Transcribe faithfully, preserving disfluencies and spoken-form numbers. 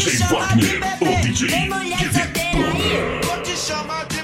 D J Wagner, o D J que detona. Vou te chamar de